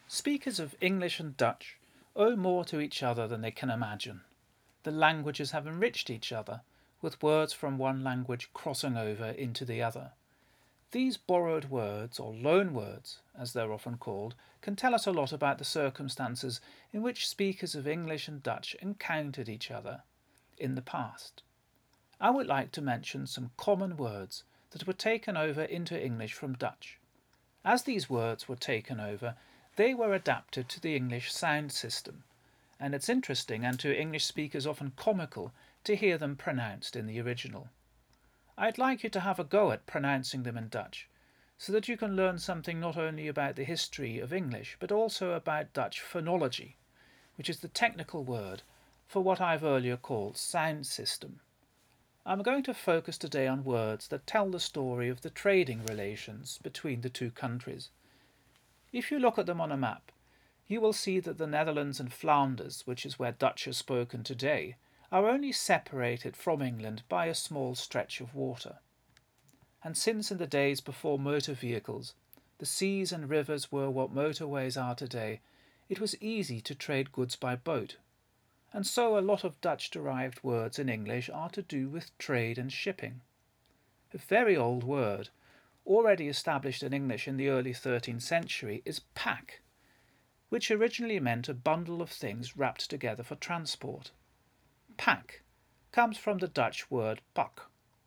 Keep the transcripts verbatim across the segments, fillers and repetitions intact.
Speakers of English and Dutch owe more to each other than they can imagine. The languages have enriched each other, with words from one language crossing over into the other. These borrowed words, or loan words, as they're often called, can tell us a lot about the circumstances in which speakers of English and Dutch encountered each other in the past. I would like to mention some common words that were taken over into English from Dutch. As these words were taken over, they were adapted to the English sound system, and it's interesting, and to English speakers often comical, to hear them pronounced in the original. I'd like you to have a go at pronouncing them in Dutch, so that you can learn something not only about the history of English, but also about Dutch phonology, which is the technical word for what I've earlier called sound system. I'm going to focus today on words that tell the story of the trading relations between the two countries. If you look at them on a map, you will see that the Netherlands and Flanders, which is where Dutch is spoken today, are only separated from England by a small stretch of water. And since in the days before motor vehicles, the seas and rivers were what motorways are today, it was easy to trade goods by boat. And so a lot of Dutch-derived words in English are to do with trade and shipping. A very old word, already established in English in the early thirteenth century, is pack, which originally meant a bundle of things wrapped together for transport. Pack comes from the Dutch word pak.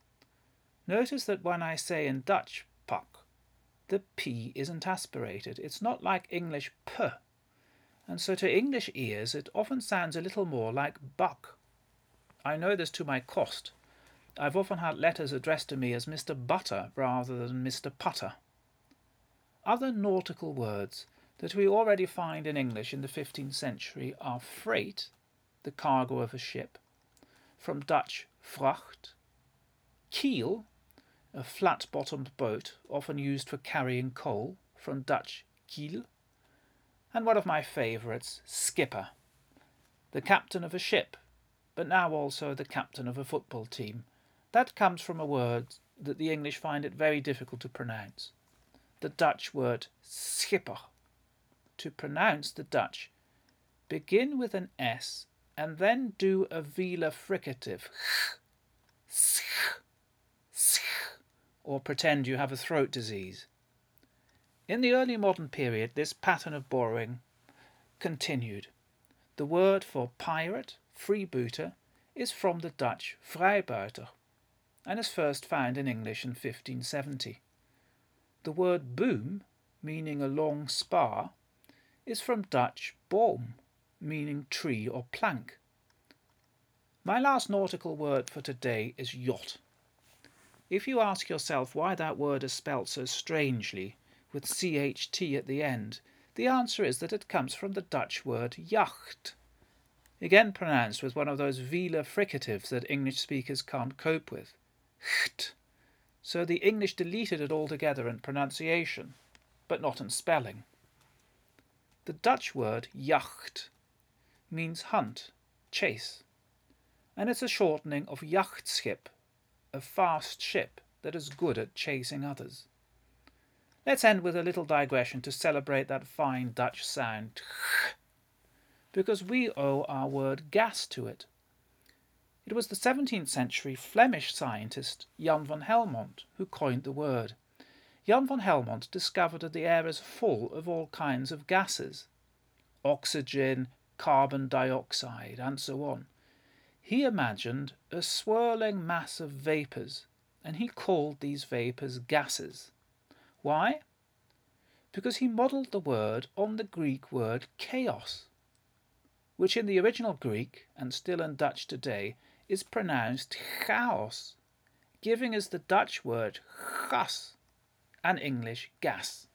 Notice that when I say in Dutch pak, the P isn't aspirated. It's not like English p, and so to English ears it often sounds a little more like buck. I know this to my cost. I've often had letters addressed to me as Mister Butter rather than Mister Putter. Other nautical words that we already find in English in the fifteenth century are freight, the cargo of a ship, from Dutch vracht, kiel, a flat-bottomed boat often used for carrying coal, from Dutch kiel, and one of my favourites, skipper, the captain of a ship, but now also the captain of a football team. That comes from a word that the English find it very difficult to pronounce, the Dutch word schipper. To pronounce the Dutch, begin with an S and then do a velar fricative, or pretend you have a throat disease. In the early modern period, this pattern of borrowing continued. The word for pirate, freebooter, is from the Dutch vrijbuiter, and is first found in English in fifteen seventy. The word boom, meaning a long spar, is from Dutch boom, meaning tree or plank. My last nautical word for today is yacht. If you ask yourself why that word is spelt so strangely, with C H T at the end, the answer is that it comes from the Dutch word jacht, again pronounced with one of those velar fricatives that English speakers can't cope with. Cht. So the English deleted it altogether in pronunciation, but not in spelling. The Dutch word jacht means hunt, chase, and it's a shortening of jachtschip, a fast ship that is good at chasing others. Let's end with a little digression to celebrate that fine Dutch sound, because we owe our word gas to it. It was the seventeenth century Flemish scientist Jan van Helmont who coined the word. Jan van Helmont discovered that the air is full of all kinds of gases, oxygen, carbon dioxide, and so on. He imagined a swirling mass of vapours, and he called these vapours gases. Why? Because he modelled the word on the Greek word chaos, which in the original Greek, and still in Dutch today, is pronounced chaos, giving us the Dutch word gas and English gas.